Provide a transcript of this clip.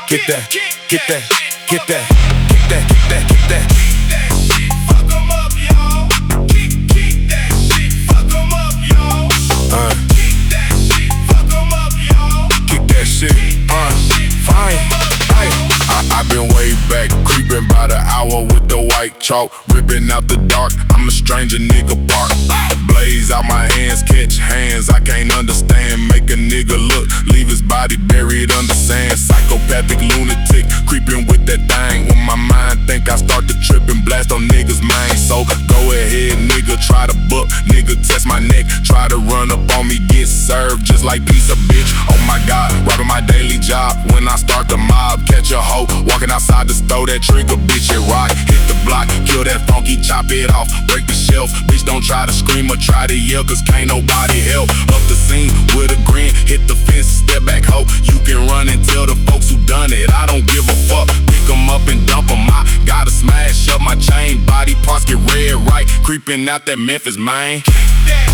get that, get that, get that, get that, get that, get that. Fuck 'em up, y'all. Kick that shit. Fuck 'em up, y'all. Kick that shit. Fuck 'em up, y'all. Kick that shit. Fine. I been way back, creeping by the hour with the white chalk, ripping out the dark. I'm a stranger, nigga bark. Blaze out my hands, catch hands. I can't understand. Make a nigga look, leave his body buried under sand. Psychopathic lunatic, creeping with that thing. When my mind think I start to trip and blast on niggas' minds. So go ahead, nigga, try to book. Nigga, test my neck, try to run up on me, get served just like pizza, bitch. Oh my God, robbing my daily job. When I start the mob, catch a hoe walking outside the store, that trigger, bitch, it rock. Hit the block, kill that funky, chop it off, break the shelf. Bitch, don't try to scream or try to yell, cause can't nobody help. Up the scene with a grin, hit the fence, step back, ho. You can run and tell the folks who done it, I don't give a fuck. Pick 'em up and dump 'em, I gotta smash up my chain. Body parts get red right, creeping out that Memphis, man. Kick that